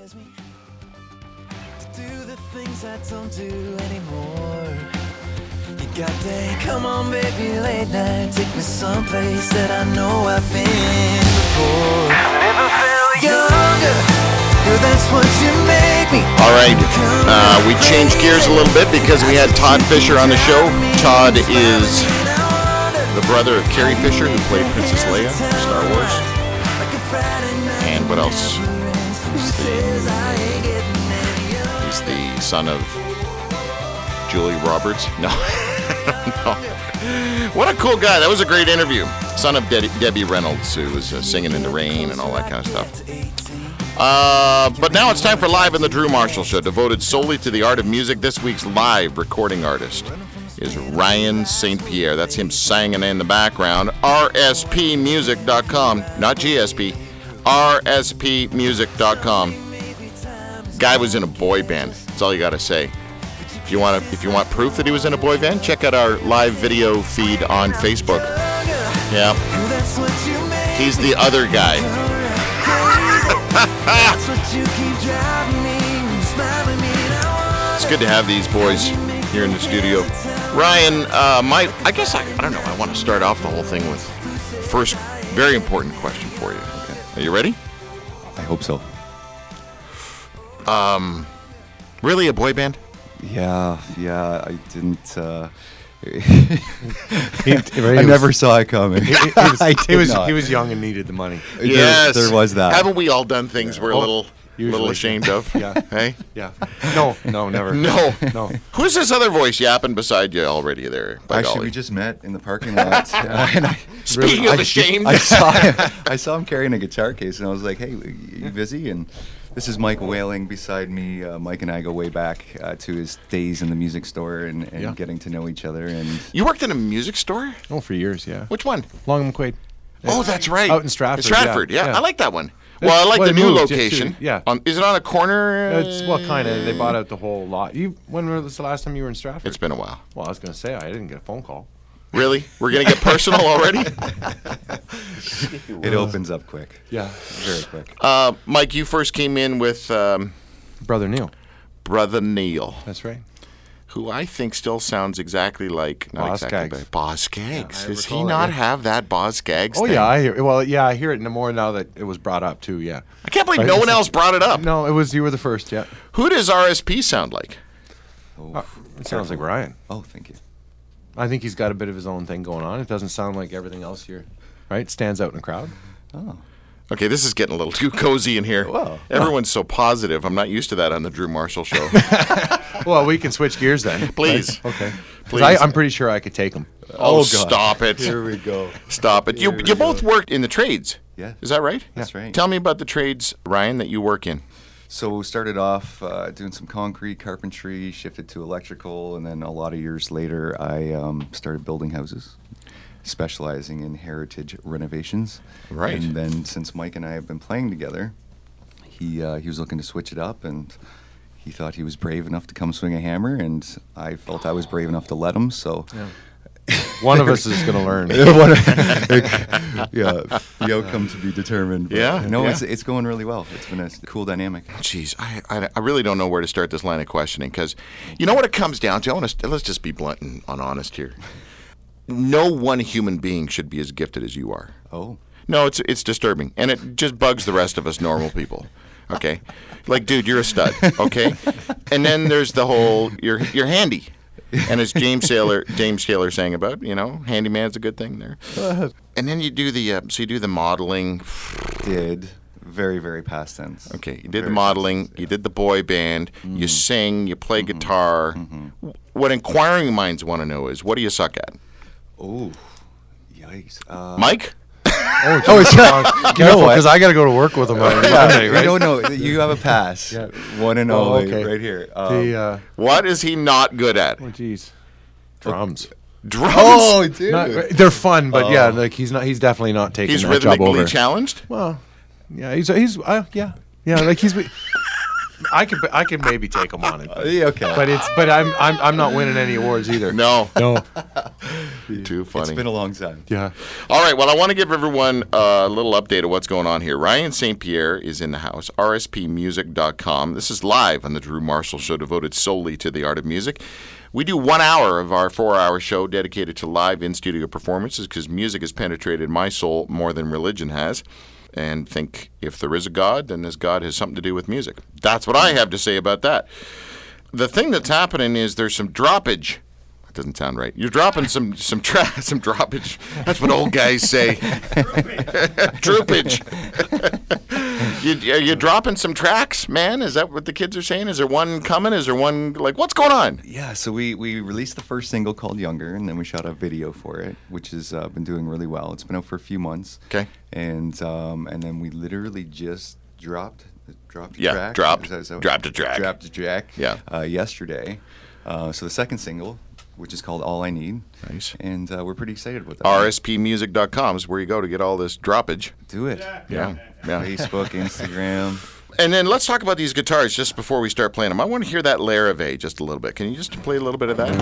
Do the things I don't do anymore. You got that, come on baby, late night, take me someplace that I know I've been before. Never felt younger, girl, that's what you make me. All right, we changed gears a little bit because we had Todd Fisher on the show. Todd is the brother of Carrie Fisher, who played Princess Leia in Star Wars. And what else? He's the son of Julie Roberts. No. No. What a cool guy. That was a great interview. Son of Debbie Reynolds, who was singing in the rain and all that kind of stuff. But now it's time for Live in the Drew Marshall Show, devoted solely to the art of music. This week's live recording artist is Ryan St. Pierre. That's him singing in the background. rspmusic.com, not GSP. rspmusic.com. Guy was in a boy band. That's all you got to say. If you want proof that he was in a boy band, check out our live video feed on Facebook. Yeah. He's the other guy. It's good to have these boys here in the studio. Ryan, I don't know. I want to start off the whole thing with the first very important question for you. Okay. Are you ready? I hope so. Really, a boy band? Yeah, I didn't. I never saw it coming. He was young and needed the money. Yes, there was that. Haven't we all done things we're a little ashamed of? Yeah. Hey? Yeah. No, never. No. Who's this other voice yapping beside you already there? Actually, we just met in the parking lot. Speaking of ashamed. I saw him carrying a guitar case, and I was like, hey, you busy? And this is Mike Whaling beside me. Mike and I go way back to his days in the music store and getting to know each other. And you worked in a music store? Oh, for years, yeah. Which one? Long and McQuaid. Oh, that's right. Out in Stratford. Yeah. I like that one. Well, I like the new location. Yeah. Is it on a corner? It's kind of. They bought out the whole lot. When was the last time you were in Stratford? It's been a while. Well, I was going to say, I didn't get a phone call. Really? We're going to get personal already? It opens up quick. Yeah, very quick. Mike, you first came in with Brother Neil. Brother Neil. That's right. Who I think still sounds exactly like Boz Skaggs. Boz Skaggs. Yeah, Does he not have that Boz Skaggs thing? Yeah, I hear it more now that it was brought up too. Yeah. I can't believe no one else brought it up. No, you were the first. Yeah. Who does RSP sound like? It sounds like Ryan. Oh, thank you. I think he's got a bit of his own thing going on. It doesn't sound like everything else here, right? Stands out in a crowd. Oh. Okay, this is getting a little too cozy in here. Whoa. Everyone's so positive. I'm not used to that on the Drew Marshall Show. Well, we can switch gears then. Please. Right? Okay. Please. I'm pretty sure I could take him. Oh, God. Stop it. Here we go. Stop it. You both worked in the trades. Yeah. Is that right? That's right. Tell me about the trades, Ryan, that you work in. So started off doing some concrete, carpentry, shifted to electrical, and then a lot of years later, I started building houses, specializing in heritage renovations. Right. And then since Mike and I have been playing together, he was looking to switch it up, and he thought he was brave enough to come swing a hammer, and I felt I was brave enough to let him. So. Yeah. One of us is going to learn. The outcome to be determined. But it's going really well. It's been a cool dynamic. Jeez, I really don't know where to start this line of questioning, because you know what it comes down to? Let's just be blunt and honest here. No one human being should be as gifted as you are. Oh. No, it's disturbing, and it just bugs the rest of us normal people. Okay, like, dude, you're a stud. Okay, and then there's the whole you're handy. And as James Taylor sang about, handyman's a good thing there. And then you do the modeling. Did very, very past tense. Okay, you did the modeling. Tense, yeah. You did the boy band. You sing. You play guitar. What inquiring minds want to know is, what do you suck at? Oh, yikes! Mike. Careful, because I got to go to work with him on Monday, right? No, you have a pass. Yeah. One and only, right here. What is he not good at? Oh, jeez. Drums. Drums? Oh, dude. They're fun, but he's definitely not taking that job over. He's rhythmically challenged? Well, yeah, he's I could maybe take him on it. Okay. But I'm not winning any awards either. No. Too funny. It's been a long time. Yeah. All right, well, I want to give everyone a little update of what's going on here. Ryan St. Pierre is in the house, rspmusic.com. This is live on the Drew Marshall Show, devoted solely to the art of music. We do 1 hour of our 4-hour show dedicated to live in-studio performances because music has penetrated my soul more than religion has. And think if there is a God, then this God has something to do with music. That's what I have to say about that. The thing that's happening is there's some droppage. That doesn't sound right. You're dropping some droppage. That's what old guys say. Droopage. You're dropping some tracks, man? Is that what the kids are saying? Is there one coming? Is there one, like, what's going on? Yeah, so we released the first single called Younger, and then we shot a video for it, which has been doing really well. It's been out for a few months. Okay. And then we literally just dropped a track. Dropped a track. Dropped a track. Yeah. Yesterday. So the second single, which is called All I Need. Nice. And we're pretty excited with that. rspmusic.com is where you go to get all this droppage. Do it. Yeah. Facebook, Instagram. And then let's talk about these guitars just before we start playing them. I want to hear that Larrivee just a little bit. Can you just play a little bit of that?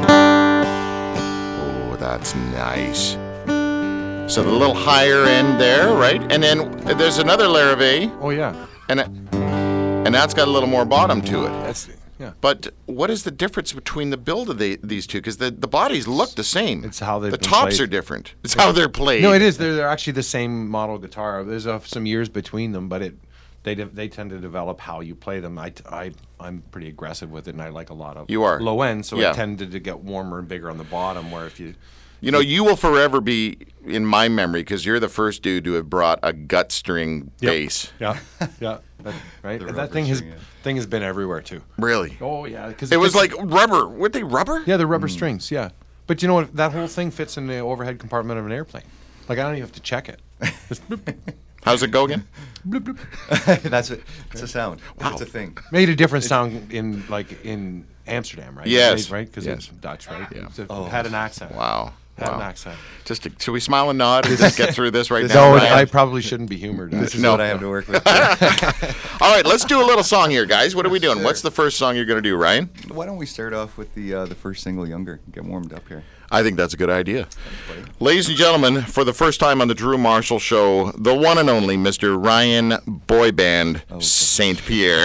Oh, that's nice. So the little higher end there, right? And then there's another Larrivee, Oh yeah. and that's got a little more bottom to it. That's yeah. But what is the difference between the build of these two? Because the bodies look the same. It's how they've the been tops played. are different. It's how they're played. No, it is. They're actually the same model guitar. There's some years between them, but they tend to develop how you play them. I'm pretty aggressive with it, and I like a lot of You are. low end, so Yeah. it tended to get warmer and bigger on the bottom. Where if you You know, you will forever be in my memory because you're the first dude to have brought a gut string bass. yeah, right, The and that rubber thing has string, has been everywhere too. Really? Oh yeah, because It was like rubber. Were they rubber? yeah, the rubber strings, yeah. But you know what? That whole thing fits in the overhead compartment of an airplane. Like I don't even have to check it. Just bloop, How's it go again? bloop, bloop. That's it. It's a sound. Wow. It's a thing. Made a different sound in Amsterdam, right? Yes. Right, because Yes. it's Dutch, right? Yeah. So it had an accent. Wow. Had an Wow. accent. Should we smile and nod and just get through this right This now? No, Ryan? I probably shouldn't be humored. This is No. what I have to work with. All right, let's do a little song here, guys. What are we doing? Sure. What's the first song you're going to do, Ryan? Why don't we start off with the first single, Younger? Get warmed up here. I think that's a good idea. Ladies and gentlemen, for the first time on the Drew Marshall Show, the one and only Mr. Ryan Boyband St. Pierre.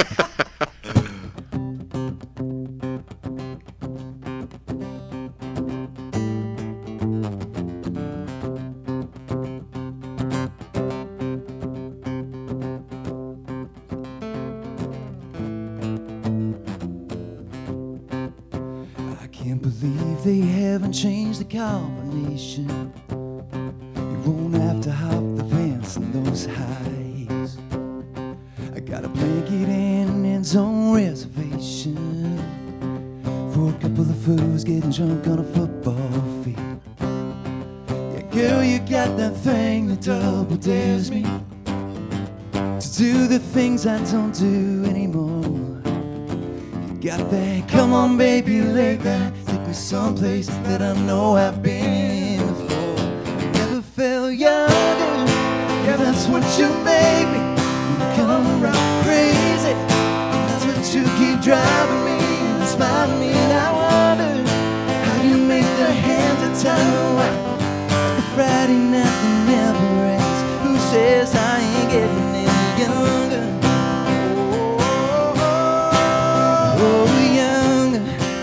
I can't believe they haven't changed the combination. You won't have to hop the fence in those highs. I got a blanket and an end zone reservation for a couple of fools getting drunk on a football field. Yeah, girl, you got that thing that double dares me to do the things I don't do anymore. Got that, come on baby, lay that. Take me someplace that I know I've been before. I never felt younger, yeah, that's what you made me. You come around crazy, that's what you keep driving me and smiling me. And I wonder how you make the hands of time away. Like a Friday night that never ends. Who says I ain't getting any younger? Oh, younger.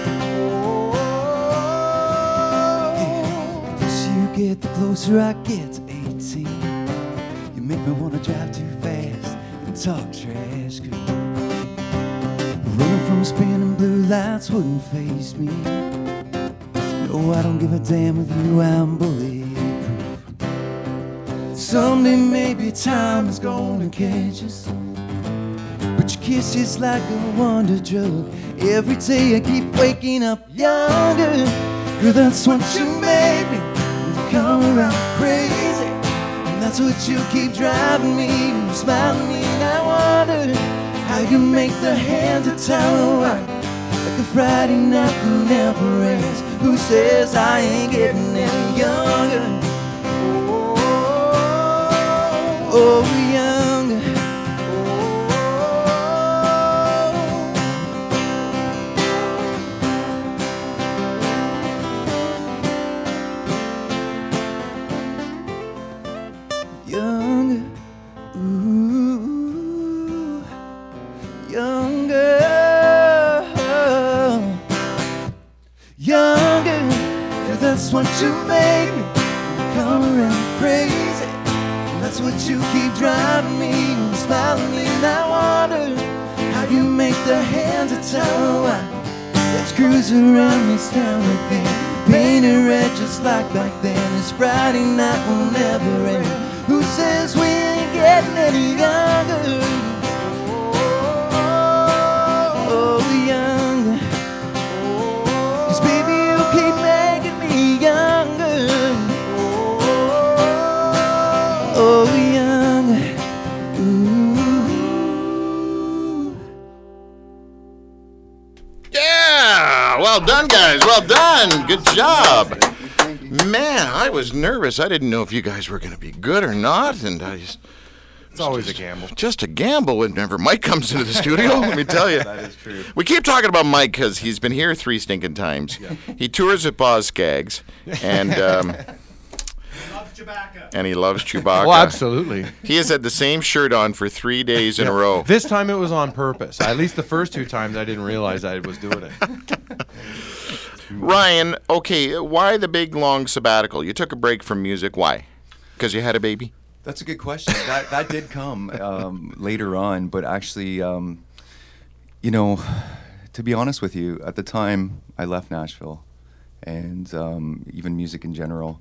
Yeah. As you get, the closer I get to 18. You make me wanna drive too fast and talk trash. 'Cause running from spinning blue lights wouldn't faze me. No, I don't give a damn with you, I'm bulletproof. Someday maybe time is gonna catch us, but your kiss is like a wonder drug. Every day I keep waking up younger. Girl, that's what you made me. You come around crazy, and that's what you keep driving me. You smile at me and I wonder how you make the hands of time right. Like a Friday night that never ends. Who says I ain't getting any younger? Oh, younger. that's what you make me. Come around crazy. That's what you keep driving me. You smile at me and I wonder how you make the hands of time. Let's cruise around this town again, painted red just like back then. This Friday night will never end. Who says we ain't getting any younger? Oh, younger. 'Cause baby, you keep making me younger. Oh, younger. Ooh. Yeah! Well done, guys. Well done. Good job. Man, I was nervous. I didn't know if you guys were going to be good or not, and I just... It's always a gamble. Just a gamble whenever Mike comes into the studio, let me tell you. That is true. We keep talking about Mike because he's been here 3 stinking times. Yeah. He tours with Boz Skaggs, and and he loves Chewbacca. Oh, absolutely. He has had the same shirt on for 3 days in a row. This time it was on purpose. At least the first 2 times I didn't realize I was doing it. Ryan, okay, why the big long sabbatical? You took a break from music. Why? Because you had a baby? That's a good question. That did come later on, but actually, you know, to be honest with you, at the time I left Nashville, and even music in general,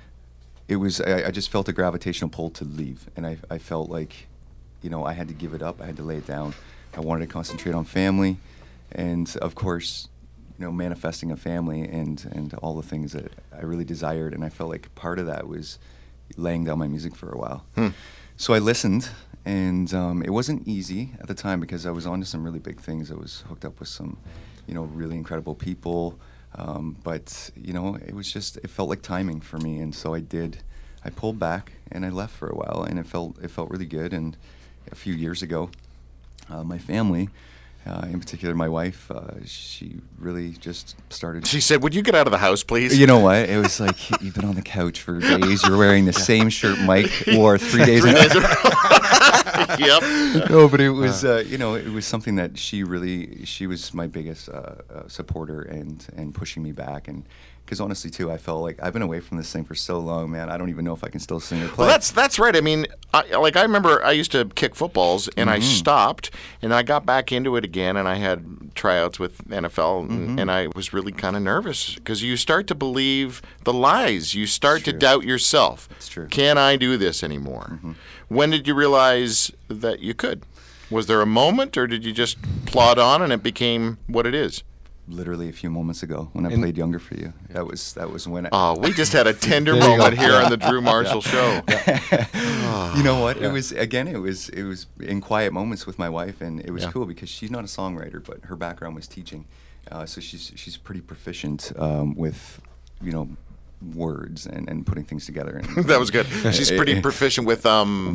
it was I just felt a gravitational pull to leave, and I felt like, you know, I had to give it up. I had to lay it down. I wanted to concentrate on family, and of course, you know, manifesting a family and all the things that I really desired, and I felt like part of that was laying down my music for a while. So I listened, and it wasn't easy at the time because I was on to some really big things. I was hooked up with some, you know, really incredible people, but you know, it felt like timing for me, and so I pulled back and I left for a while, and it felt really good. And a few years ago, my family, in particular, my wife, she really just started. She said, "Would you get out of the house, please?" You know what? It was like, you've been on the couch for days. You're wearing the same shirt Mike wore 3 days in a row. Yep. No, but it was, you know, it was something that she was my biggest supporter and pushing me back. And because honestly, too, I felt like I've been away from this thing for so long, man. I don't even know if I can still sing or play. Well, that's right. I mean, I remember I used to kick footballs, and I stopped, and I got back into it again, and I had tryouts with NFL, and I was really kind of nervous because you start to believe the lies. You start to doubt yourself. That's true. Can I do this anymore? When did you realize that you could? Was there a moment, or did you just plod on and it became what it is? Literally a few moments ago when I played Younger for You. That was when I... Oh, we just had a tender moment here on the Drew Marshall Show. You know what? It was in quiet moments with my wife, and it was cool because she's not a songwriter, but her background was teaching. So she's pretty proficient with, you know, words and putting things together. And, that was good. She's pretty proficient with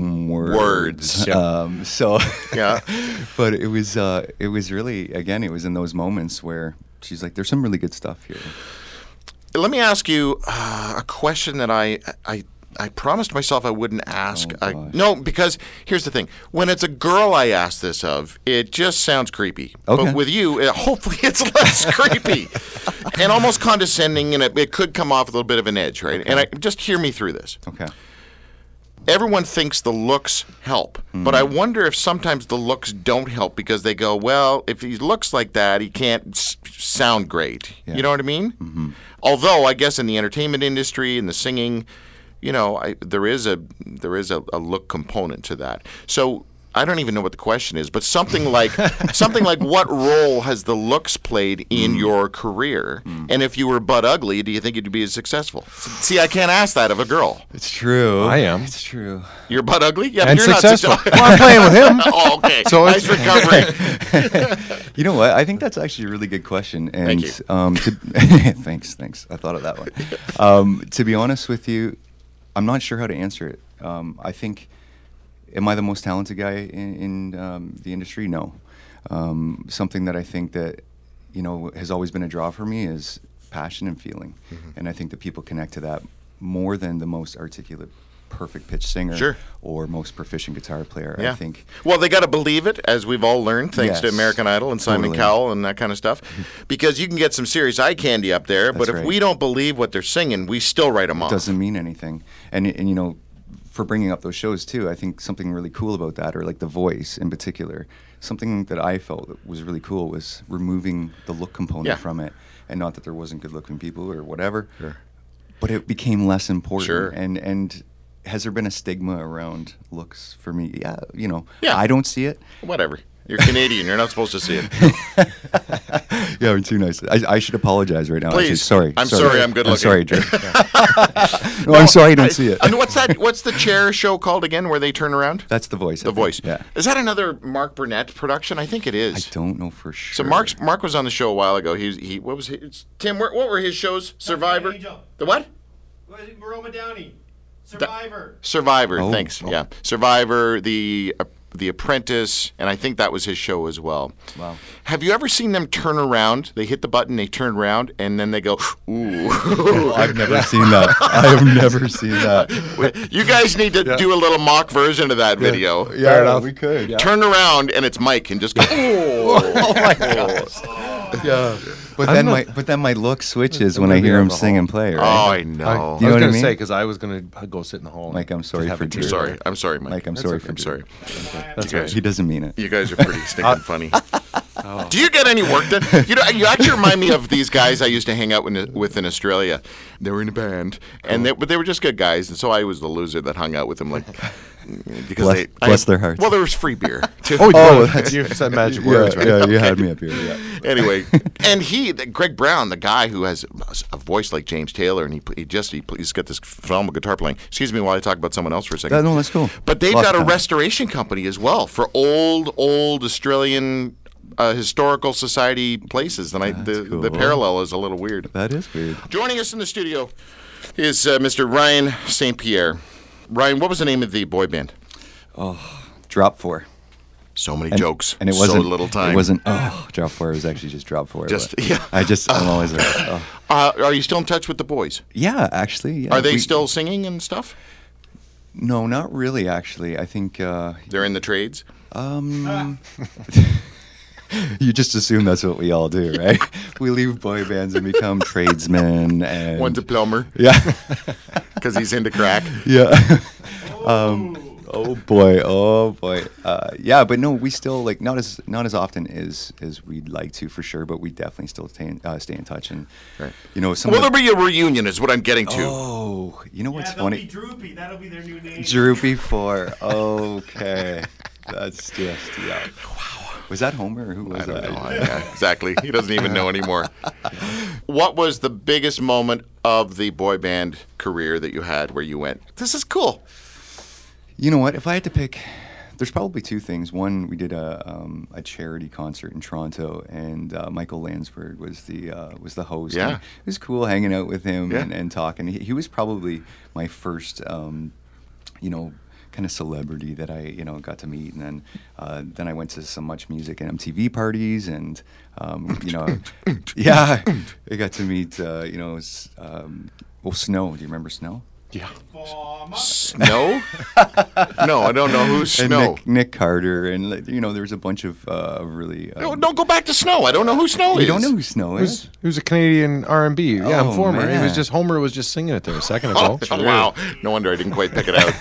words. So yeah, but it was really, again, it was in those moments where she's like, "There's some really good stuff here." Let me ask you a question that I promised myself I wouldn't ask. No, because here's the thing. When it's a girl I ask this of, it just sounds creepy. Okay. But with you, hopefully it's less creepy and almost condescending, and it could come off with a little bit of an edge, right? Okay. And just hear me through this. Okay. Everyone thinks the looks help, but I wonder if sometimes the looks don't help because they go, well, if he looks like that, he can't sound great. Yeah. You know what I mean? Although I guess in the entertainment industry and the singing, you know, there is a look component to that. So I don't even know what the question is, but something like what role has the looks played in your career? And if you were butt ugly, do you think you'd be as successful? See, I can't ask that of a girl. It's true. I am. It's true. You're butt ugly? Yeah, And but you're successful. not Well, I'm playing with him. Oh, okay. So nice recovery. You know what? I think that's actually a really good question. And Thank you. Thanks. I thought of that one. To be honest with you, I'm not sure how to answer it. I think, am I the most talented guy in the industry? No. Something that I think that, you know, has always been a draw for me is passion and feeling. And I think that people connect to that more than the most articulate perfect pitch singer Sure. or most proficient guitar player. Yeah. I think Well, they got to believe it, as we've all learned, thanks to Yes. American Idol and Simon Totally. Cowell and that kind of stuff. Because you can get some serious eye candy up there, but That's if right. we don't believe what they're singing, we still write them off. doesn't mean anything. And you know, for bringing up those shows too, I think something really cool about that, or like The Voice in particular, something that I felt that was really cool was removing the look component Yeah. from it. And not that there wasn't good-looking people or whatever, Sure. but it became less important. Sure. And has there been a stigma around looks for me? Yeah, you know, Yeah. I don't see it. Whatever. You're Canadian. You're not supposed to see it. Yeah, I'm too nice. I should apologize right now. Please. Actually. Sorry. I'm sorry, I'm good I'm looking. sorry, Drew. No, I'm sorry I don't see it. And what's that? What's the chair show called again, where they turn around? That's The Voice. I The think. Voice. Yeah. Is that another Mark Burnett production? I think it I is. don't know for sure. So Mark was on the show a while ago. He what was his, Tim? What were his shows? Survivor. Angel. The what? Roma Downey. Survivor. Survivor. Oh. Thanks. Yeah. Survivor. The Apprentice, and I think that was his show as well. Wow. Have you ever seen them turn around? They hit the button, they turn around, and then they go, ooh. I've never seen that. I have never seen that. You guys need to do a little mock version of that video. Yeah, we could. Turn around, and it's Mike, and just go, Oh my god. Yeah. But then my look switches I'm when gonna I be hear out him in the sing hall. and play, Oh, right? I know. You I know was what I gonna mean? say because I was gonna go sit in the hall. Mike, I'm sorry have for a Drew. beer. Sorry. I'm sorry, Mike. Mike, I'm That's sorry okay. for I'm Drew. sorry. That's You right. guys, He doesn't mean it. you guys are pretty stinking funny. Do you get any work done? You actually remind me of these guys I used to hang out with in Australia. They were in a band, and but they were just good guys, and so I was the loser that hung out with them, like because Bless their hearts. Well, there was free beer too. You said magic words, right? Yeah, you had me up here. Yeah. Anyway, and Greg Brown, the guy who has a voice like James Taylor, and he's got this phenomenal guitar playing. Excuse me while I talk about someone else for a second. No, that's cool. But they've Lots got of a time. restoration company as well for old Australian historical society places, and the cool. parallel is a little weird. That is weird. Joining us in the studio is Mr. Ryan St. Pierre. Ryan, what was the name of the boy band? Drop 4. So many jokes, And it wasn't so little time. It wasn't. Drop 4. It was actually just Drop 4. Just but yeah. I'm always like, oh. Are you still in touch with the boys? Yeah, actually. Yeah. Are they still singing and stuff? No, not really. Actually, I think. They're in the trades. You just assume that's what we all do, right? We leave boy bands and become tradesmen. And One's a plumber yeah, because he's into crack. yeah. Oh boy. Yeah, but no, we still like not as often as we'd like to for sure, but we definitely still stay in touch and Right. you know some. Will of there be a reunion? Is what I'm getting to. Oh, you know what's Yeah, they'll be funny? Droopy. That'll be their new name. Droopy 4. Okay, that's just yeah. Wow. Was that Homer or who was I don't that? know. Yeah, exactly. He doesn't even know anymore. What was the biggest moment of the boy band career that you had where you went, this is cool? You know what? If I had to pick, there's probably 2 things. One, we did a charity concert in Toronto, and Michael Landsberg was the host. Yeah. And it was cool hanging out with him Yeah. and talking. He was probably my first, kind of celebrity that I got to meet, and then I went to some Much Music and MTV parties, and yeah, I got to meet Snow. Do you remember Snow? Yeah. Snow? No, I don't know who's And Snow. Nick Carter, and there's a bunch of really. No, don't go back to Snow. I don't know who Snow is. You don't know who Snow is? He was a Canadian R&B. Yeah, Oh, informer. He was man. just Homer was just singing it there a second Oh, ago. wow. No wonder I didn't quite pick it out.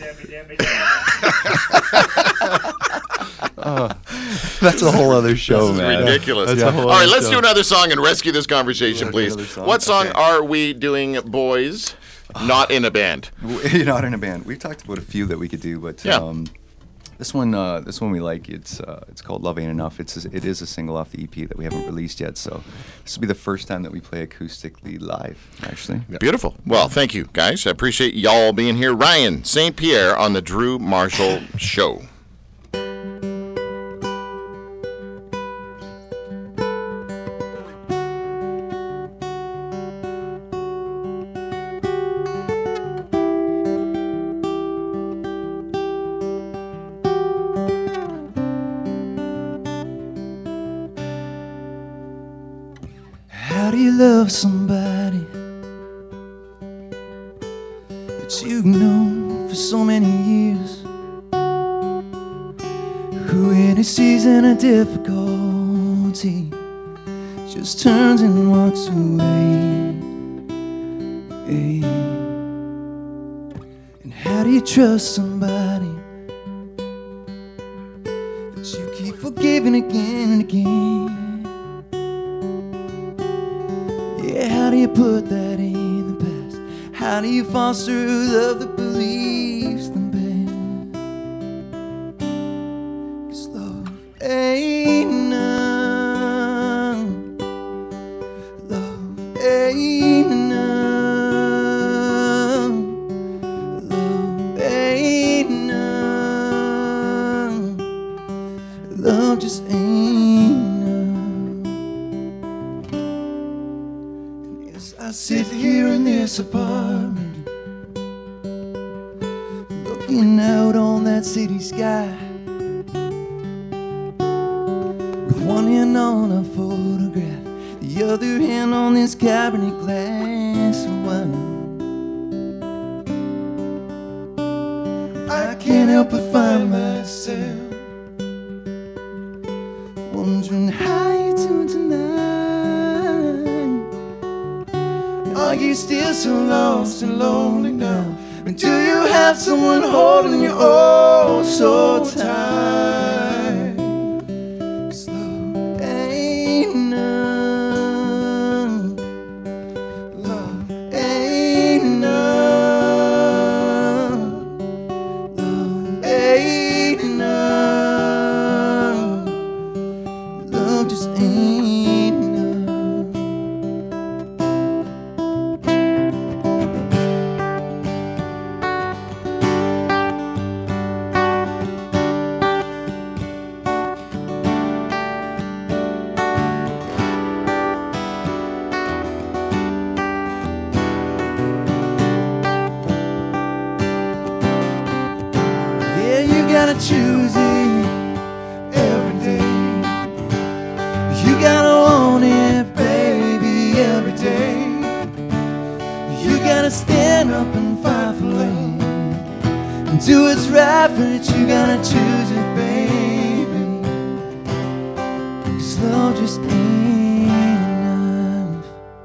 That's a whole other show, This is man. ridiculous. That's a whole All right, other let's show. do another song and rescue this conversation, Yeah, please. another song. What song Okay. are we doing, boys? Not in a band. You're not in a band. We've talked about a few that we could do, but Yeah. this one we like. It's called Love Ain't Enough. It is a single off the EP that we haven't released yet. So this will be the first time that we play acoustically live, actually. Beautiful. Well, thank you, guys. I appreciate y'all being here. Ryan St. Pierre on the Drew Marshall Show. How do you love somebody that you've known when he sees any difficulty, just turns and walks away. And how do you trust somebody that you keep forgiving again and again? Yeah, how do you put that in the past? How do you foster love that believes them best? 'Cause love ain't none. Love ain't none. Love ain't none. Love just ain't none. And as I sit here in this apartment, looking out on that city sky, with one hand on a photograph, the other hand on this Cabernet glass of wine, I can't help but find myself wondering how you doing tonight. Are you still so lost and lonely now? And do you have someone holding you oh so tight? 'Cause love ain't none. Love ain't none. Love ain't none. Love just ain't none. Yeah, you gotta choose it every day. You gotta want it, baby, every day. You gotta stand up and fight for love and do what's right for it. You gotta choose it, baby. 'Cause love just ain't enough.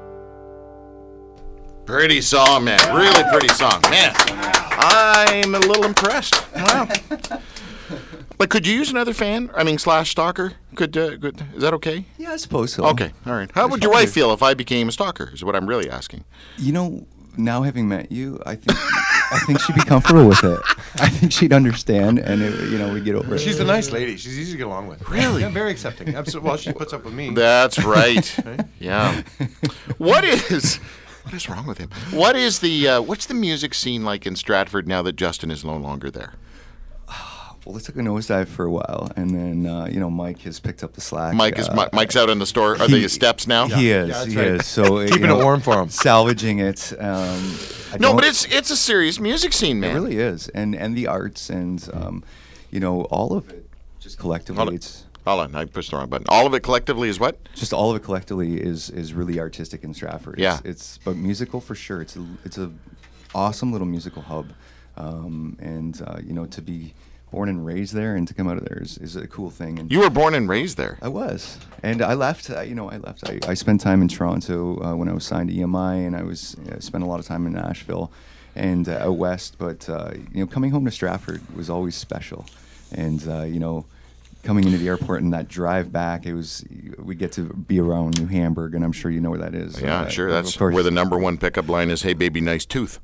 Pretty song, man. Really pretty song, man. I'm a little impressed. Wow. But could you use another fan? I mean, / stalker? Could is that okay? Yeah, I suppose so. Okay, all right. How would your wife feel if I became a stalker? Is what I'm really asking. You know, now having met you, I think she'd be comfortable with it. I think she'd understand, and we'd get over it. She's a nice lady. She's easy to get along with. Really? Yeah, very accepting. Absolutely. Well, she puts up with me. That's right. Yeah. What is wrong with him? What is the what's the music scene like in Stratford now that Justin is no longer there? Well, it took a nosedive for a while, and then Mike has picked up the slack. Mike's out in the store. Are they his steps now? He is. that's He right. is. So Keeping it warm for him. salvaging it. No, but it's a serious music scene, man. It really is, and the arts, and all of it, just collectively, Hold on. Hold on, I pushed the wrong button. All of it collectively is what? just all of it collectively is really artistic in Stratford. Yeah. It's but musical for sure. It's a awesome little musical hub, and to be born and raised there and to come out of there is a cool thing. And You were born and raised there. I was, and I left. I spent time in Toronto when I was signed to EMI, and I spent a lot of time in Nashville and out west. But coming home to Stratford was always special, and coming into the airport and that drive back, we get to be around New Hamburg, and I'm sure you know where that is. Yeah, sure. That's of course. where the number one pickup line is, "Hey, baby, nice tooth."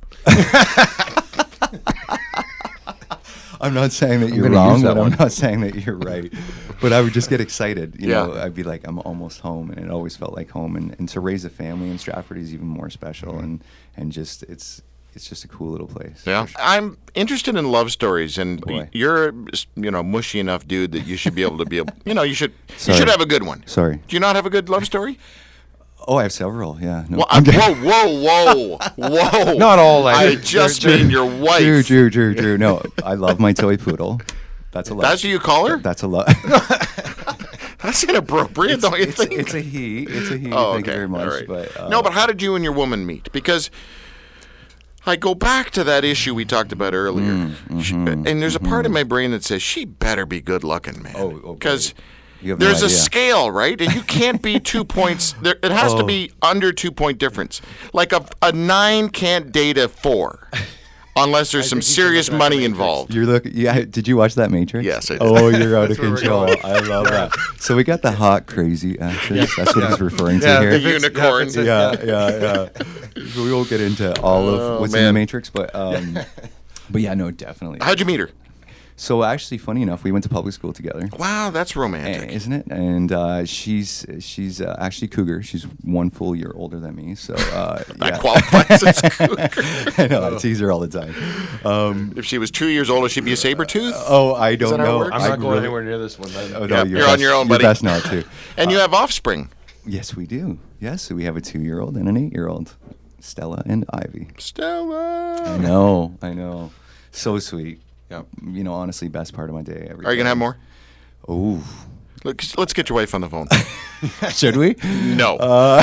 I'm not saying that you're gonna wrong, use that but one. I'm not saying that you're right. But I would just get excited. Yeah. I'd be like, I'm almost home, and it always felt like home. And to raise a family in Stratford is even more special, and just it's just a cool little place. Yeah, I'm interested in love stories, and Boy. you're mushy enough dude that you should be able to be you should Sorry. have a good one. Sorry. Do you not have a good love story? Oh, I have several. Yeah. No, Well, I'm kidding. whoa! Not all I like just mean your wife. Drew. No, I love my toy poodle. That's a lot. That's what you call her? That's a lot. That's inappropriate, don't you think? It's a he. It's a he. Oh, Thank okay. you very much. All right. But no, but how did you and your woman meet? Because I go back to that issue we talked about earlier, and there's a part of my brain that says she better be good looking, man. Oh, because you have no there's a idea. scale, right? And you can't be 2 points. It has to be under 2 point difference. Like a 9 can't date a 4. Unless there's some serious money involved. You're looking. Yeah, did you watch that Matrix? Yes, I did. Oh, you're out of where we're control. going. I love that. So we got the hot, crazy actress. That's what he's referring to The here. unicorn. Yeah. So we won't get into all of what's in the man. Matrix, but yeah, no, definitely. How'd you meet her? So actually, funny enough, we went to public school together. Wow, that's romantic. Isn't it? And she's actually cougar. She's 1 full year older than me. So That yeah. qualifies as cougar. I know. I tease her all the time. If she was 2 years older, she'd be a saber tooth. Oh, I don't that how it know. works? I'm I not going really- anywhere near this one. Oh, Yeah, you're on your own, buddy. You're best not to. And you have offspring. Yes, we do. Yes, we have a 2-year-old and an 8-year-old, Stella and Ivy. Stella. I know. So sweet. Yep. You know, honestly, best part of my day. Every Are you going to have more? Oh, Look, let's get your wife on the phone. should we? No.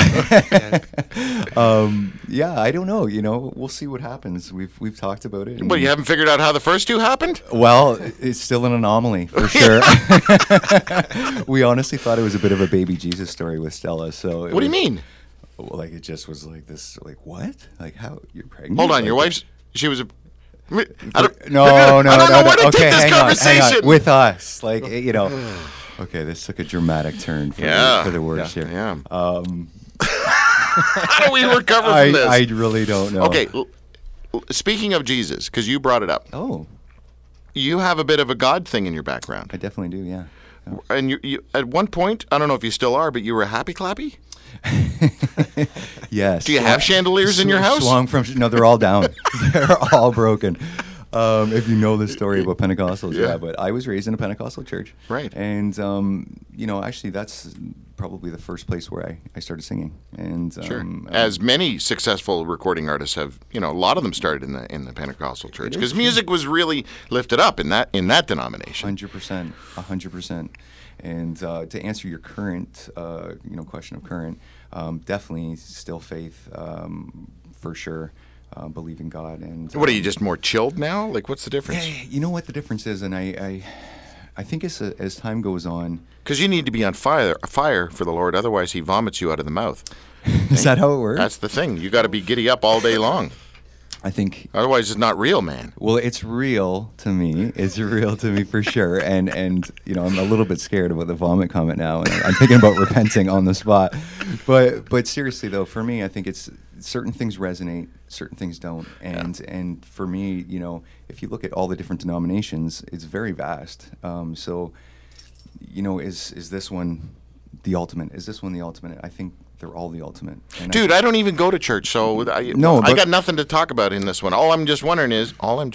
Yeah, I don't know. You know, we'll see what happens. We've talked about it. and- But you haven't figured out how the first 2 happened? Well, it's still an anomaly for sure. We honestly thought it was a bit of a baby Jesus story with Stella. So What do you mean? Well, like it just was like this. Like what? Like how you're pregnant? Hold on, Like, your wife's. She was a. I don't, No. I don't know where to Okay, take this hang conversation. on. With us, like you know. Okay, this took a dramatic turn for, Yeah. for the worst here. Yeah. How do we recover from I this? really don't know. Okay. Speaking of Jesus, because you brought it up, Oh, you have a bit of a God thing in your background. I definitely do. Yeah. And you at one point, I don't know if you still are, but you were a happy clappy? Yes. Do you have chandeliers in your house? Swung from no, they're all down. They're all broken. If you know the story about Pentecostals, Yeah. yeah. But I was raised in a Pentecostal church, Right. And you know, actually, that's probably the first place where I started singing. And Sure. As many successful recording artists have, you know, a lot of them started in the Pentecostal church is because true. music was really lifted up in that denomination. 100%. And to answer your current, question of current, definitely still faith, for sure. Believe in God. And What are you, just more chilled now? Like, what's the difference? Yeah, you know what the difference is, and I think as time goes on. Because you need to be on fire for the Lord, otherwise He vomits you out of the mouth. Is that how it works? That's the thing. You got to be giddy up all day long. I think. Otherwise, it's not real, man. Well, it's real to me. It's real to me for sure. And you know, I'm a little bit scared about the vomit comment now, and I'm thinking about repenting on the spot. But seriously though, for me, I think it's certain things resonate, certain things don't. And for me, you know, if you look at all the different denominations, it's very vast. So, you know, is this one the ultimate? Is this one the ultimate? I think they're all the ultimate. And Dude, I don't even go to church, so I but- got nothing to talk about in this one. All I'm just wondering is,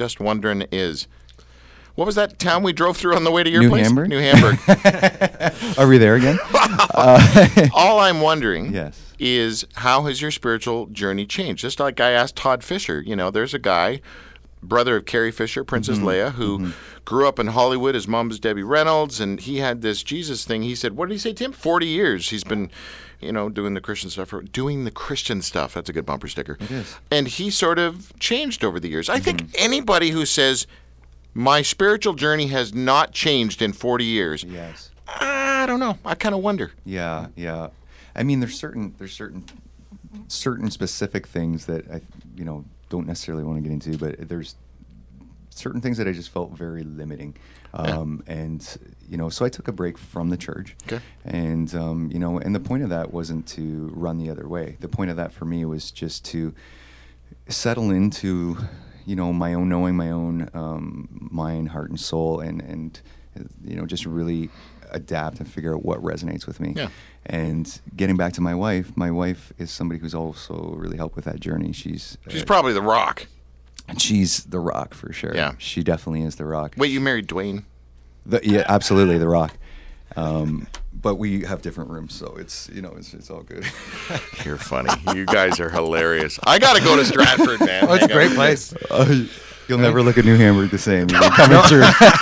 what was that town we drove through on the way to your New place? Hamburg? New Hamburg. Are we there again? All I'm wondering Yes. is, how has your spiritual journey changed? Just like I asked Todd Fisher, you know, there's a guy, brother of Carrie Fisher, Princess Leia, who grew up in Hollywood. His mom was Debbie Reynolds, and he had this Jesus thing. He said, what did he say, Tim? 40 years he's been, you know, doing the Christian stuff. That's a good bumper sticker. It is. And he sort of changed over the years. I think anybody who says, my spiritual journey has not changed in 40 years, Yes. I don't know. I kind of wonder. Yeah. I mean, there's certain specific things that I, you know, don't necessarily want to get into, but there's certain things that I just felt very limiting. And, you know, so I took a break from the church. Okay. And, you know, and the point of that wasn't to run the other way. The point of that for me was just to settle into, you know, my own knowing, my own mind, heart, and soul, and you know, just really adapt and figure out what resonates with me. Yeah. And getting back to my wife is somebody who's also really helped with that journey. She's Probably the Rock. and she's the rock for sure. Yeah. She definitely is the rock. Wait, you married Dwayne? Yeah, absolutely the rock. But we have different rooms, so it's, you know, it's all good. You're funny. You guys are hilarious. I got to go to Stratford, man. Oh, it's a Hang on. great place. You'll never look at New Hamburg the same. You're coming through.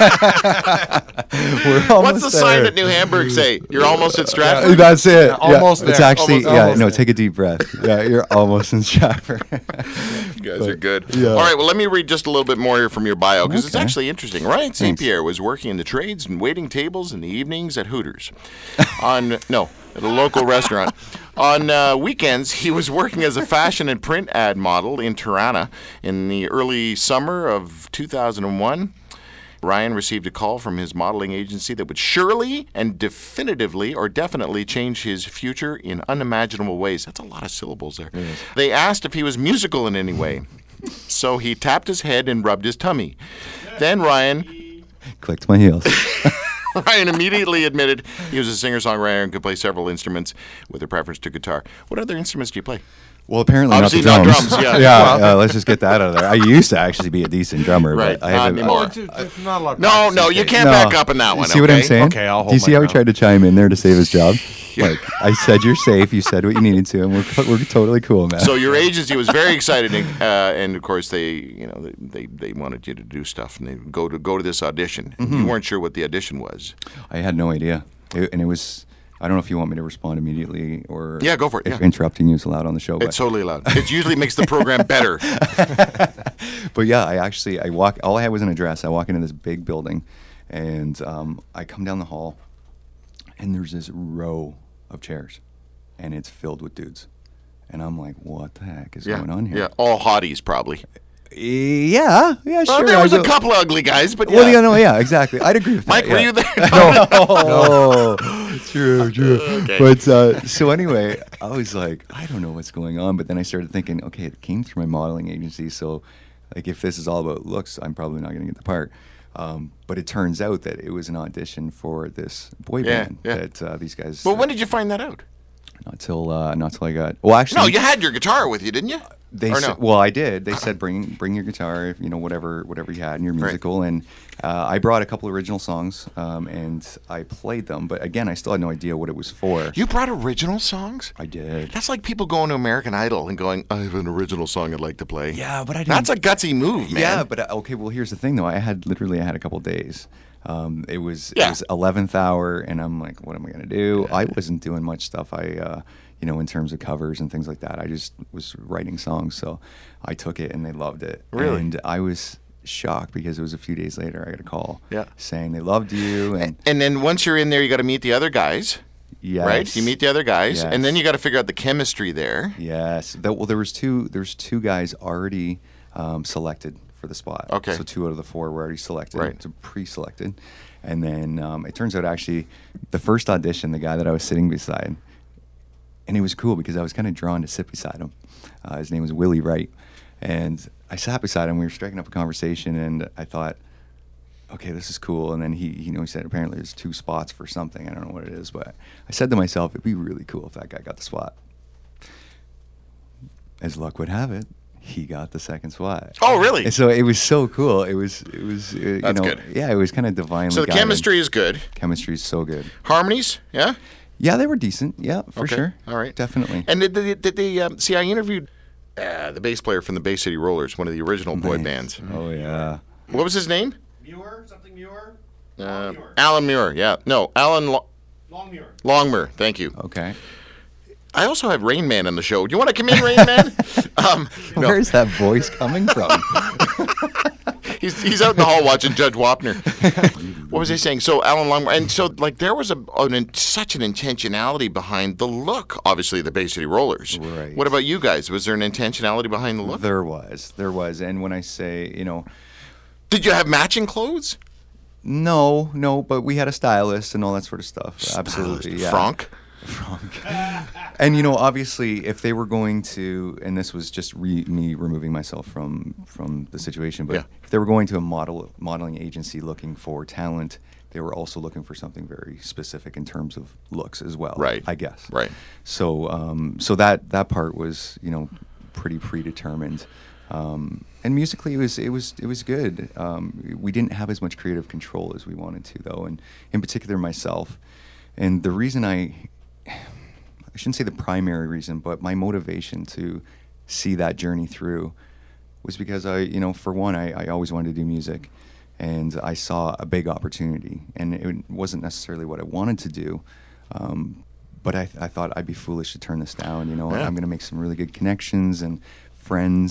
We're almost What's the sign there. at New Hamburg say? You're almost at Stratford? That's it. almost It's there. actually, Almost there. take a deep breath. Yeah, you're almost in Stratford. You guys are good. yeah. All right, well, let me read just a little bit more here from your bio because it's Okay. actually interesting. Ryan St. Thanks. Pierre was working in the trades and waiting tables in the evenings at Hooters. At a local restaurant. On weekends, he was working as a fashion and print ad model in Tirana. In the early summer of 2001, Ryan received a call from his modeling agency that would surely and definitively or definitely change his future in unimaginable ways. That's a lot of syllables there. They asked if he was musical in any way. So he tapped his head and rubbed his tummy. Then Ryan Clicked my heels. immediately admitted he was a singer-songwriter and could play several instruments with a preference to guitar. What other instruments do you play? Well, apparently Obviously not not the drums. drums, yeah. yeah. Let's just get that out of there. I used to actually be a decent drummer, Right, but I not haven't. anymore. It's not a lot of No, practice no, these you days. can't back up in that one. See what I'm okay? saying? Okay, I'll Do you hold see my how he ground. tried to chime in there to save his job? Like I said, you're safe. You said what you needed to, and we're totally cool, man. So your agency was very excited, and of course they wanted you to do stuff, and they go to this audition. Mm-hmm. You weren't sure what the audition was. I had no idea, and it was. I don't know if you want me to respond immediately or Yeah, go for it, If yeah. interrupting you is allowed on the show, It's totally allowed. It usually makes the program better. But yeah, I walk. All I had was an address. I walk into this big building, and I come down the hall, and there's this row of chairs, and it's filled with dudes, and I'm like, what the heck is Yeah, going on here? yeah, all hotties probably. Yeah, Well, sure. there was I a go- couple ugly guys, but Well, yeah, exactly. I'd agree with that. Mike, were yeah. you there? Oh, true. Okay. But so anyway, I was like, I don't know what's going on. But then I started thinking, okay, it came through my modeling agency. So, like, if this is all about looks, I'm probably not going to get the part. But it turns out that it was an audition for this boy Yeah, band yeah. that these guys. Well, when did you find that out? Not till I got. Well, actually, No, you had your guitar with you, didn't you? They Or said, no? well, I did. They said bring your guitar, whatever you had in your musical, and I brought a couple original songs, and I played them. But again, I still had no idea what it was for. You brought original songs? I did. That's like people going to American Idol and going, I have an original song I'd like to play. Yeah, but I didn't. That's a gutsy move, man. Yeah, but okay. Well, here's the thing, though. I had a couple days. It was Yeah. 11th hour, and I'm like, what am I gonna do? I wasn't doing much stuff. In terms of covers and things like that. I just was writing songs, so I took it, and they loved it. Really? And I was shocked because it was a few days later. I got a call, Yeah. saying they loved you, and And then once you're in there, you got to meet the other guys, yes, right? You meet the other guys, and then Yes. you got to figure out the chemistry there. Yes. There was two guys already selected for the spot. Okay. So 2 out of the 4 were already selected. Right. So pre-selected, and then it turns out actually the first audition, the guy that I was sitting beside, and it was cool because I was kind of drawn to sit beside him. His name was Willie Wright, and I sat beside him. We were striking up a conversation, and I thought, okay, this is cool. And then he said apparently there's 2 spots for something. I don't know what it is, but I said to myself, it'd be really cool if that guy got the spot. As luck would have it, he got the second spot. Oh, really? And so it was so cool. It was That's good. Yeah, it was kind of divinely So the guided. chemistry is good. Chemistry is so good. Harmonies, yeah? Yeah, they were decent. Yeah, for Okay. sure. All right. Definitely. And did they see, I interviewed the bass player from the Bay City Rollers, one of the original boy bands. Oh yeah. What was his name? Muir? Something Muir? Alan Muir, yeah. No, Alan Longmuir. Longmuir, thank you. Okay. I also have Rain Man on the show. Do you want to come in, Rain Man? No. Where's that voice coming from? He's out in the hall watching Judge Wapner. What was I saying? So Alan Longmuir, and so like there was such an intentionality behind the look. Obviously, the Bay City Rollers. Right. What about you guys? Was there an intentionality behind the look? There was, and when I say, Did you have matching clothes? no, but we had a stylist and all that sort of stuff. Absolutely, yeah. Franck. And obviously, if they were going to, and this was just me removing myself from the situation, but Yeah. if they were going to a modeling agency looking for talent, they were also looking for something very specific in terms of looks as well. Right. I guess. Right. So so that part was pretty predetermined. And musically, it was good. We didn't have as much creative control as we wanted to, though, and in particular myself. And the reason I shouldn't say the primary reason, but my motivation to see that journey through was because for one, I always wanted to do music, and I saw a big opportunity, and it wasn't necessarily what I wanted to do, but I thought I'd be foolish to turn this down. Yeah. I'm going to make some really good connections and friends,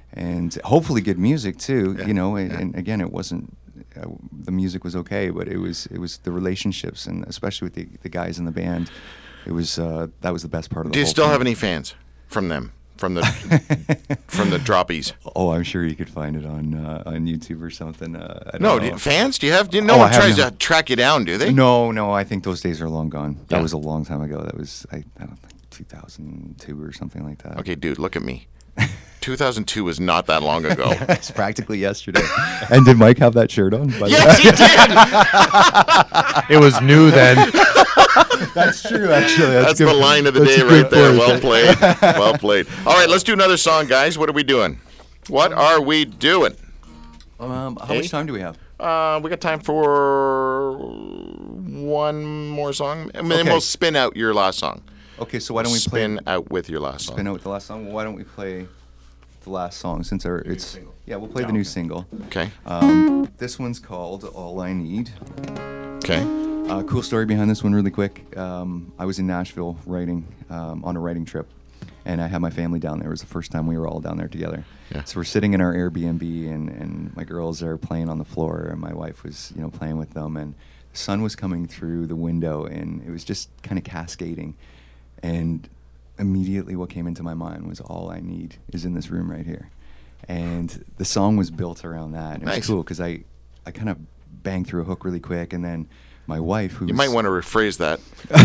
and hopefully good music too. Yeah. You know, and, Yeah. and again, it wasn't. The music was okay, but it was the relationships, and especially with the guys in the band, it was that was the best part of the Do you whole still thing. have any fans from them? From the from the droppies? Oh, I'm sure you could find it on YouTube or something. I don't No, know. fans? Do you have? No Oh, one I have tries no- to track you down, do they? No, I think those days are long gone. That Yeah. was a long time ago. That was I don't think 2002 or something like that. Okay, dude, look at me. 2002 was not that long ago. It's practically yesterday. And did Mike have that shirt on? by the way? Yes, he did. It was new then. That's true, actually. That's good. the line of the That's day a good right there. point. Well played. Well played. All right, let's do another song, guys. What are we doing? What are we doing? How Hey? much time do we have? We got time for one more song, and then Okay. we'll spin out your last song. Okay, so why don't we Spin out with your last song. spin out with the last song? Well, why don't we play the last song since we'll play the new single. Okay. This one's called All I Need. Okay. Cool story behind this one, really quick. I was in Nashville writing on a writing trip, and I had my family down there. It was the first time we were all down there together. Yeah. So we're sitting in our Airbnb, and my girls are playing on the floor, and my wife was, playing with them, and the sun was coming through the window, and it was just kind of cascading. And immediately, what came into my mind was, "All I need is in this room right here," and the song was built around that. And it Nice. was cool because I kind of banged through a hook really quick, and then my wife, who You might want to rephrase that.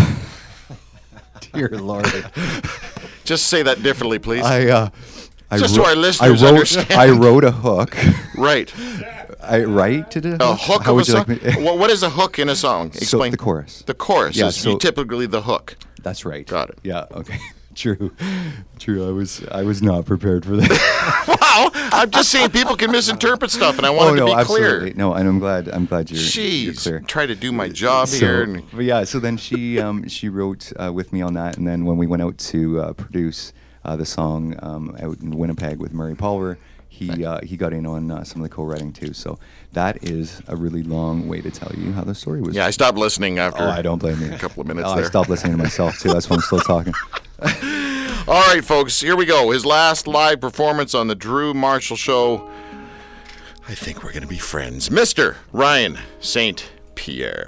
dear Lord, Just say that differently, please. I Just so wrote- our listeners I wrote, understand. I wrote a hook. Right. I write to the A hook How of a would you song. like me? What is a hook in a song? So Explain. the chorus. The chorus Yeah, is so- typically the hook. That's right. Got it. Yeah. Okay. True. I was not prepared for that. Wow. I'm just saying people can misinterpret stuff, and I want it to be absolutely. clear. No, and I'm glad you're Jeez. clear. Try to do my job here. And, But yeah, so then she wrote with me on that, and then when we went out to produce the song out in Winnipeg with Murray Pulver, he got in on some of the co-writing too. So that is a really long way to tell you how the story was. yeah, I stopped listening after Oh, I don't blame you. a couple of minutes I there. stopped listening to myself too. That's why I'm still talking. All right, folks, here we go. His last live performance on the Drew Marshall Show. I think we're going to be friends. Mr. Ryan St. Pierre.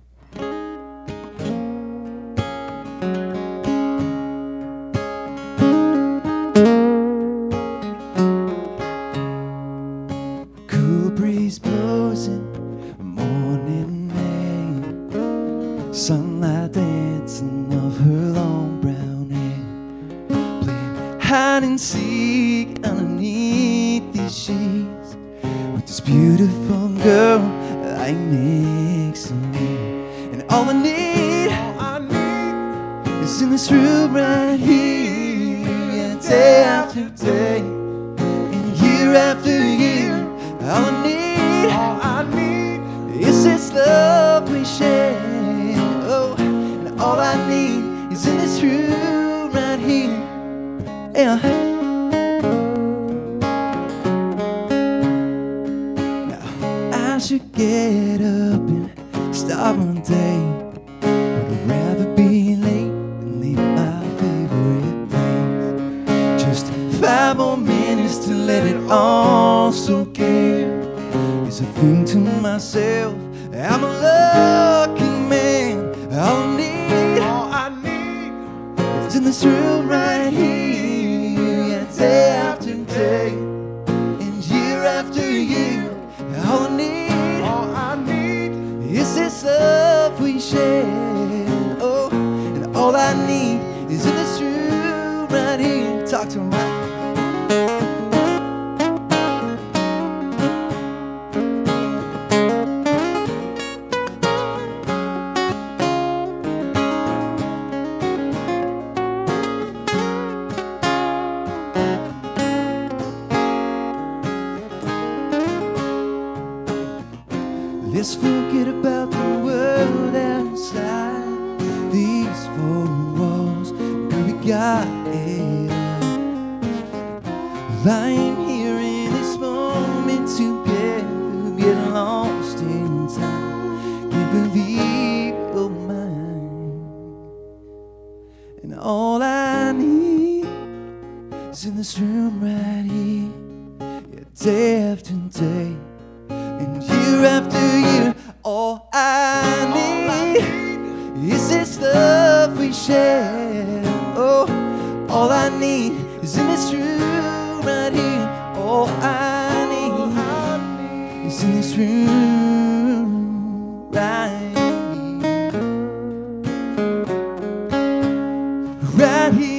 Cool breeze blows in morning rain, sunlight dancing off her long brown hair, playing hide and seek underneath these sheets with this beautiful girl right next to me. And all I need is in this room right here, day after day, and year after year. All I need is this love we share. Oh, and all I need is in this room right here. Yeah. Now, I should get up and start one day, but I'd rather be late than leave my favorite place. Just 5 more minutes to let it all soak in. Is a thing to myself, I'm a lucky man. All I need is in this room right here, yeah, day after day, and year after year. All I need is this love we share. Oh, and all I need is in this room right here. Talk to him, right? Let's forget about the world outside these four walls. Girl, we got it all. Lying here in this moment together, get lost in time. Can't believe you're mine. And all I need is in this room right here. day after day, and year after year. All I need is this love we share. Oh, all I need is in this room right here. All I need is in this room right here. Right here.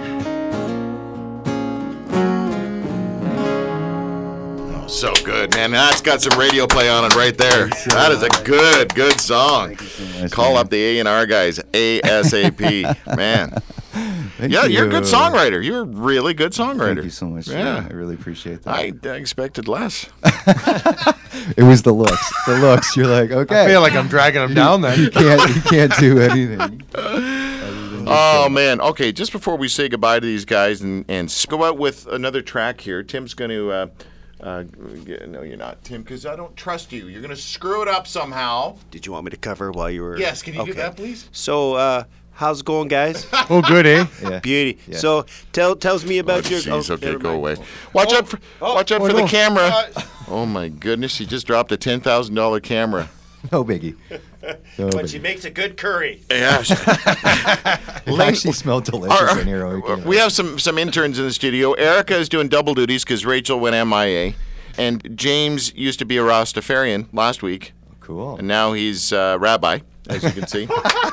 So good, man. That's got some radio play on it right there. That is a good song. Call up the A&R guys ASAP, man. Yeah, you're a good songwriter. You're a really good songwriter. Thank you so much. Yeah. I really appreciate that. I expected less. It was the looks. The looks. You're like, okay. I feel like I'm dragging him down then. You can't do anything. Oh man. Okay, just before we say goodbye to these guys and go out with another track here. Tim's going to. No, you're not, Tim, because I don't trust you. You're going to screw it up somehow. Did you want me to cover while you were? Yes. Can you do that, please? So, how's it going, guys? Oh, good, eh? Yeah. Beauty. Yeah. So, tells me about your. Jeez, okay, never go mind. away. Watch out for the no. camera. Oh my goodness, he just dropped a $10,000 camera. No biggie. No But she biggie. makes a good curry. Yeah. It actually smelled delicious in here. We have some interns in the studio. Erica is doing double duties because Rachel went MIA. And James used to be a Rastafarian last week. Cool. And now he's rabbi, as you can see.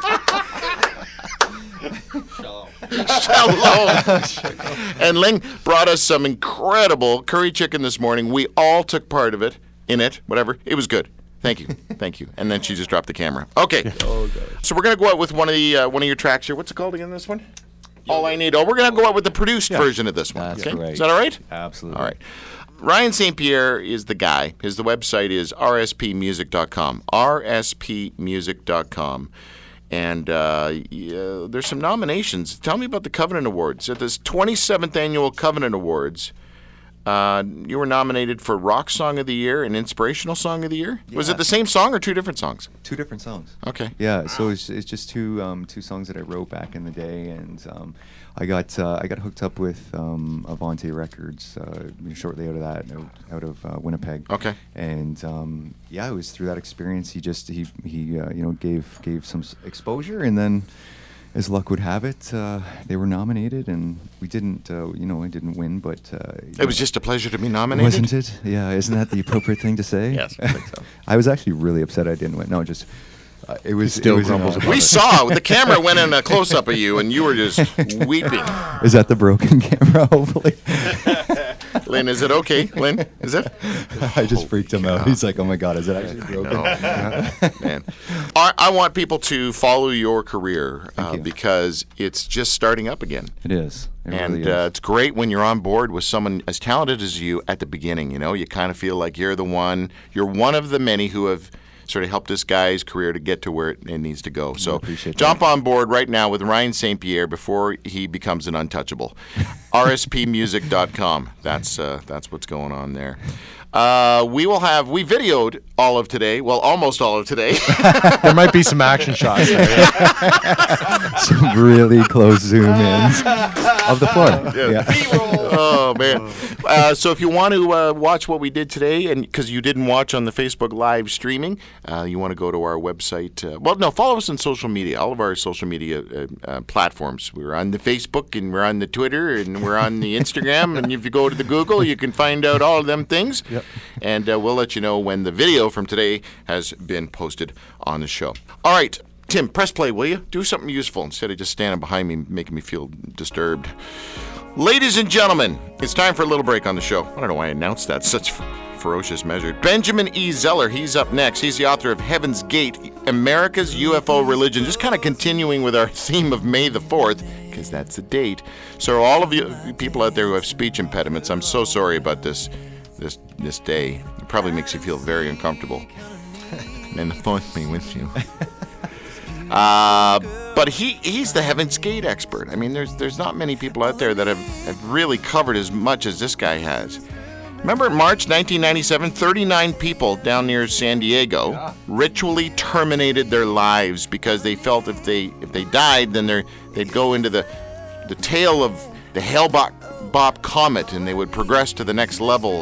Shalom. And Ling brought us some incredible curry chicken this morning. We all took part of it, whatever. It was good. Thank you. And then she just dropped the camera. Okay. So we're going to go out with one of your tracks here. What's it called again, this one? All I Need. Oh, we're going to go out with the produced version of this one. That's okay? right. Is that all right? Absolutely. All right. Ryan St. Pierre is the guy. The website is rspmusic.com. rspmusic.com. And there's some nominations. Tell me about the Covenant Awards. At this 27th Annual Covenant Awards, you were nominated for Rock Song of the Year and Inspirational Song of the Year. Yeah. Was it the same song or two different songs? Two different songs. Okay. Yeah, so it's just two songs that I wrote back in the day, and I got hooked up with Avante Records shortly out of that, out of Winnipeg. Okay. And it was through that experience he gave some exposure, and then, as luck would have it, they were nominated, and we didn't. I didn't win, but it was just a pleasure to be nominated. Wasn't it? Yeah, isn't that the appropriate thing to say? Yes, I think so. I was actually really upset I didn't win. No, just it was. Still it was grumbles about We saw the camera went in a close up of you, and you were just weeping. Is that the broken camera? Hopefully. Lynn, is it okay? Lynn, is it? I just freaked him out. He's like, "Oh my God, is it actually broken?" No, man. I want people to follow your career you. because it's just starting up again. It is. It And really is. it's great when you're on board with someone as talented as you at the beginning. You kind of feel like you're one of the many who have sort of helped this guy's career to get to where it needs to go. So appreciate jump that. on board right now with Ryan St. Pierre before he becomes an untouchable. rspmusic.com. That's what's going on there. We videoed all of today. Well, almost all of today. There might be some action shots there. Yeah. Some really close zoom ins of the floor. Yeah. Oh man! So if you want to watch what we did today, and because you didn't watch on the Facebook live streaming, you want to go to our website. Follow us on social media. All of our social media platforms. We're on the Facebook, and we're on the Twitter, and we're on the Instagram. And if you go to the Google, you can find out all of them things. Yep. And we'll let you know when the video from today has been posted on the show. All right. Tim, press play, will you? Do something useful instead of just standing behind me making me feel disturbed. Ladies and gentlemen, it's time for a little break on the show. I don't know why I announced that. Such ferocious measure. Benjamin E. Zeller, he's up next. He's the author of Heaven's Gate, America's UFO Religion. Just kind of continuing with our theme of May the 4th, because that's the date. So all of you people out there who have speech impediments, I'm so sorry about this day. It probably makes you feel very uncomfortable. And the 4th be with you. But he's the Heaven's Gate expert. I mean, there's not many people out there that have really covered as much as this guy has. Remember in March 1997, 39 people down near San Diego ritually terminated their lives because they felt if they died, then they'd go into the tail of the Hale-Bopp comet and they would progress to the next level. And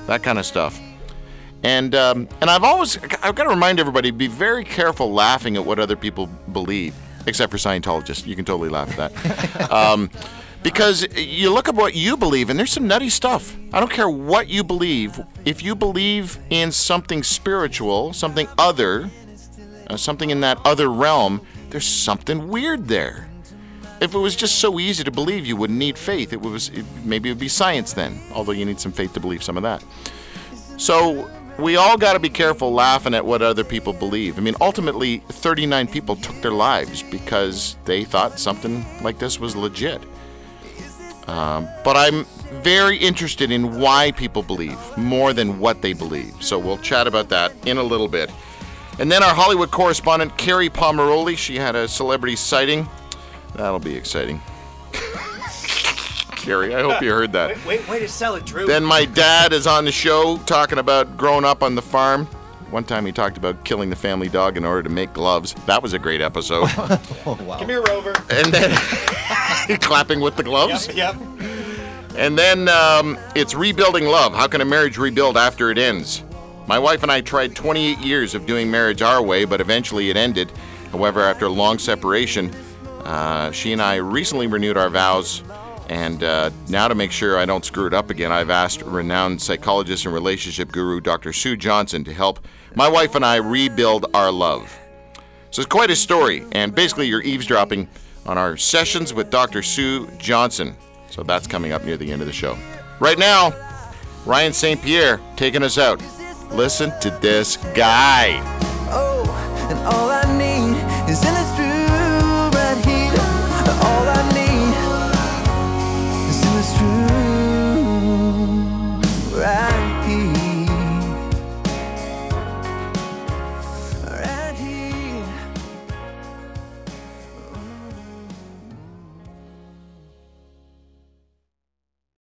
that kind of stuff. And I've got to remind everybody, be very careful laughing at what other people believe, except for Scientologists. You can totally laugh at that. Because you look at what you believe, and there's some nutty stuff. I don't care what you believe. If you believe in something spiritual, something other, something in that other realm, there's something weird there. If it was just so easy to believe, you wouldn't need faith. Maybe it would be science then, although you need some faith to believe some of that. So we all got to be careful laughing at what other people believe. I mean, ultimately, 39 people took their lives because they thought something like this was legit. But I'm very interested in why people believe more than what they believe. So we'll chat about that in a little bit. And then our Hollywood correspondent, Carrie Pomeroli, she had a celebrity sighting. That'll be exciting. Carrie, I hope you heard that. Way to sell it, Drew. Then my dad is on the show talking about growing up on the farm. One time he talked about killing the family dog in order to make gloves. That was a great episode. Oh, wow. Come here, Rover. And then clapping with the gloves. Yep. And then it's rebuilding love. How can a marriage rebuild after it ends? My wife and I tried 28 years of doing marriage our way, but eventually it ended. However, after a long separation, she and I recently renewed our vows. And now to make sure I don't screw it up again, I've asked renowned psychologist and relationship guru Dr. Sue Johnson to help my wife and I rebuild our love. So it's quite a story, and basically you're eavesdropping on our sessions with Dr. Sue Johnson. So that's coming up near the end of the show. Right now, Ryan St. Pierre taking us out. Listen to this guy. Oh, and all